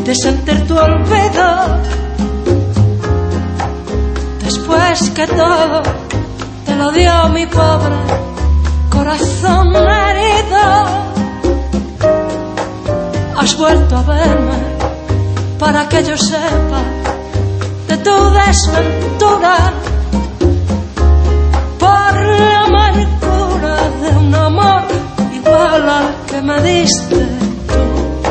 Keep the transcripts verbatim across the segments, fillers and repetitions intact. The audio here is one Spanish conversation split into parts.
de sentir tu olvido, después que todo te lo dio mi pobre corazón herido. Has vuelto a verme para que yo sepa de tu desventura, por la amargura de un amor igual al que me diste tú.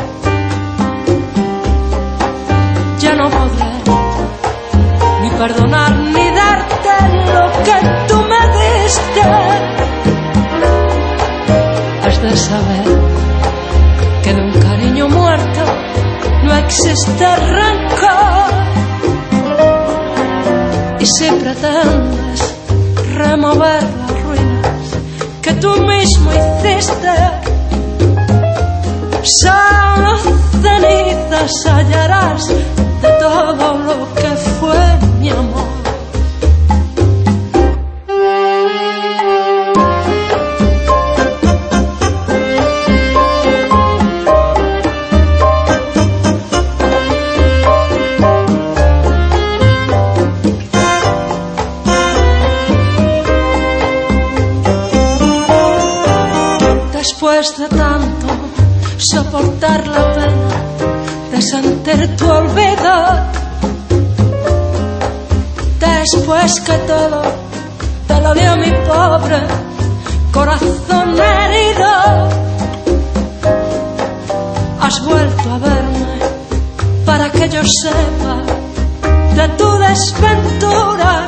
Ya no podré ni perdonar ni darte lo que tú me diste. Has de saber que de un cariño muerto no existe rencor. Y si pretendes remover las ruinas que tú mismo hiciste, solo cenizas hallarás de todo lo que fue mi amor. Después de tanto soportar la pena de sentir tu olvido, después que todo te lo dio mi pobre corazón herido, has vuelto a verme para que yo sepa de tu desventura,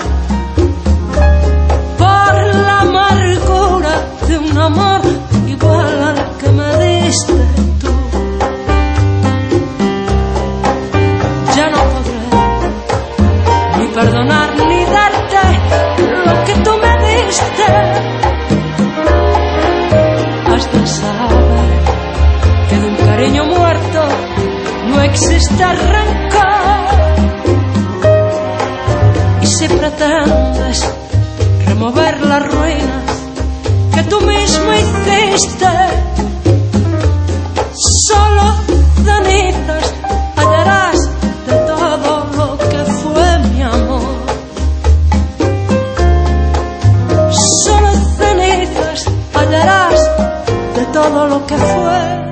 por la amargura de un amor igual al que me diste tú. Ya no podré ni perdonar ni darte lo que tú me diste. Has de saber que de un cariño muerto no existe rencor. Y si pretendes remover las ruinas que tú mismo hiciste, solo cenizas hallarás de todo lo que fue mi amor. Solo cenizas hallarás de todo lo que fue